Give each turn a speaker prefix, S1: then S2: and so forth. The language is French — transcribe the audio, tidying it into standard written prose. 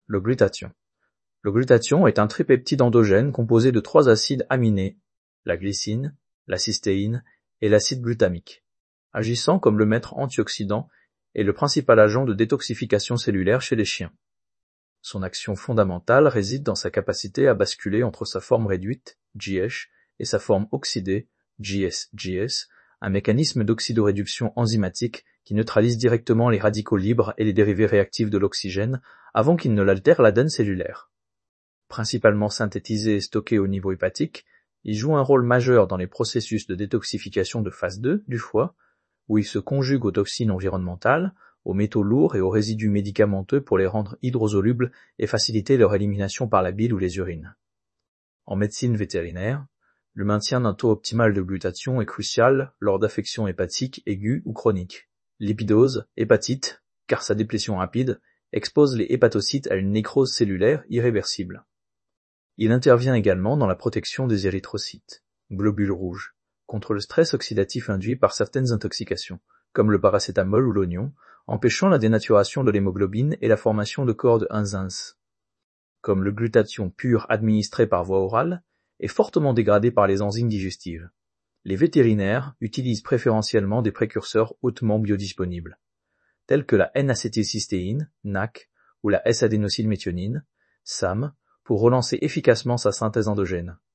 S1: Le glutathion. Le glutathion est un tripeptide endogène composé de 3 acides aminés, la glycine, la cystéine et l'acide glutamique, agissant comme le maître antioxydant et le principal agent de détoxification cellulaire chez les chiens. Son action fondamentale réside dans sa capacité à basculer entre sa forme réduite, GH, et sa forme oxydée, GS, un mécanisme d'oxydoréduction enzymatique qui neutralise directement les radicaux libres et les dérivés réactifs de l'oxygène avant qu'ils ne l'altèrent l'ADN cellulaire. Principalement synthétisé et stocké au niveau hépatique, il joue un rôle majeur dans les processus de détoxification de phase 2 du foie, où il se conjugue aux toxines environnementales, aux métaux lourds et aux résidus médicamenteux pour les rendre hydrosolubles et faciliter leur élimination par la bile ou les urines. En médecine vétérinaire, le maintien d'un taux optimal de glutathion est crucial lors d'affections hépatiques aiguës ou chroniques. Lipidose, hépatite, car sa déplétion rapide, expose les hépatocytes à une nécrose cellulaire irréversible. Il intervient également dans la protection des érythrocytes, globules rouges, contre le stress oxydatif induit par certaines intoxications, comme le paracétamol ou l'oignon, empêchant la dénaturation de l'hémoglobine et la formation de corps de 1,1. Comme le glutathion pur administré par voie orale, est fortement dégradé par les enzymes digestives. Les vétérinaires utilisent préférentiellement des précurseurs hautement biodisponibles, tels que la N-acétylcystéine, NAC, ou la S-adénosylméthionine, SAM, pour relancer efficacement sa synthèse endogène.